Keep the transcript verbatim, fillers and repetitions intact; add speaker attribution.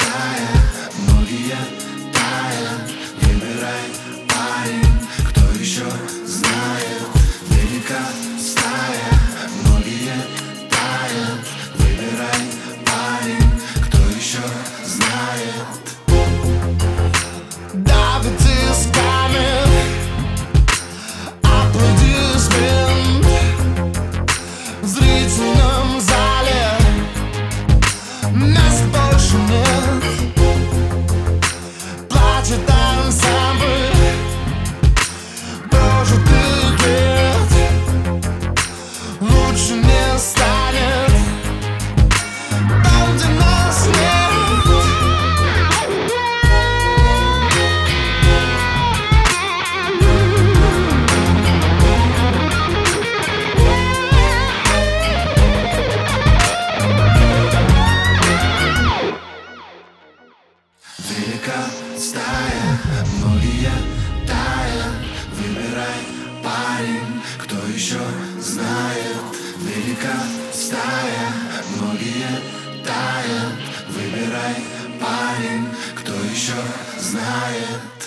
Speaker 1: стая, многие тают. Выбирай, парень, кто еще знает. Велика стая, многие тают. Выбирай, парень, кто еще знает.
Speaker 2: Давид is coming. Аплодисмент в зрительном зале. Мест больше нет. Плачет ансамбль. Прожитых лет лучше не станет там, где нас нет.
Speaker 1: Велика стая, многие тают. Выбирай, парень, кто еще знает. Велика стая, многие тают. Выбирай, парень, кто еще знает.